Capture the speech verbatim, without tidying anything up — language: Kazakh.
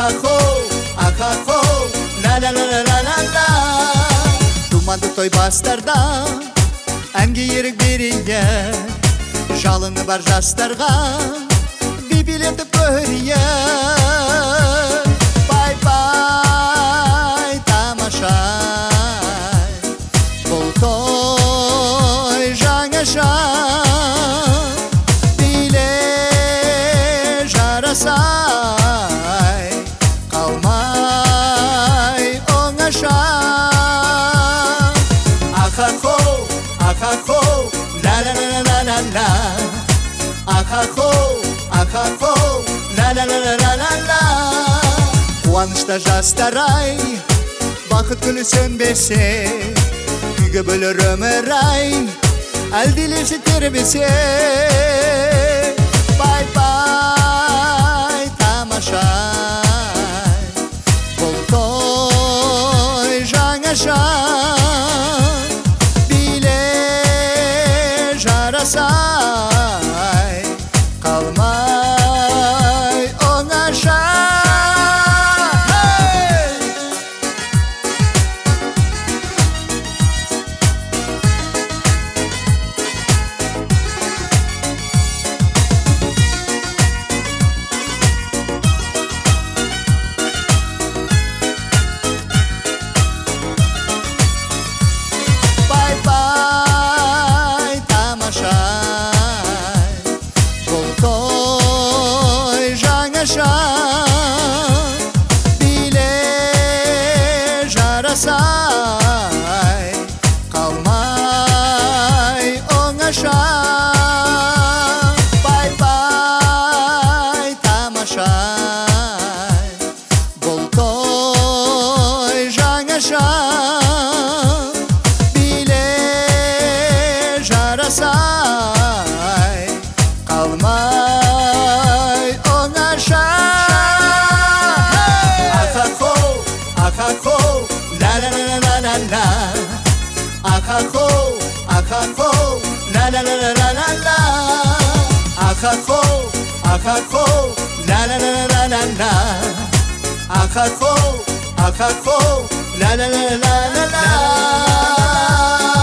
Ahaho, ahaho, la la la la la la. Dumandı toy bastarda, әнге ерік берейе. Жалыны бар жастарға, би билетіп көрейе. Бай-бай, тамашай, бұл той жаңаша. Биле жарасай, қалмай оңаша. Ахахо, ахахо, la la la la la la. Ахахо, ахахо, la la la la la la la. Қуанышта жастар-ай, бақыт күні сөнбесе, үйге бөлер өмір-ай, әлдилесі тербесе. Бай-бай, тамашай, бұл той жаңаша. Биле жарасай, қалмай оңаша. Бай-бай, тамашай, бұл той жаңаша. Биле жарасай, қалмай оңаша. Бай-бай, тамашай, бұл той жаңаша. Биле жарасай, қалмай оңаша. Ахахо, ахахо, la la la la la la. Ахахо, ахахо, la la la la la la. Ахахо, ахахо, la la la la la la. Ахахо, ахахо, la la la la la la.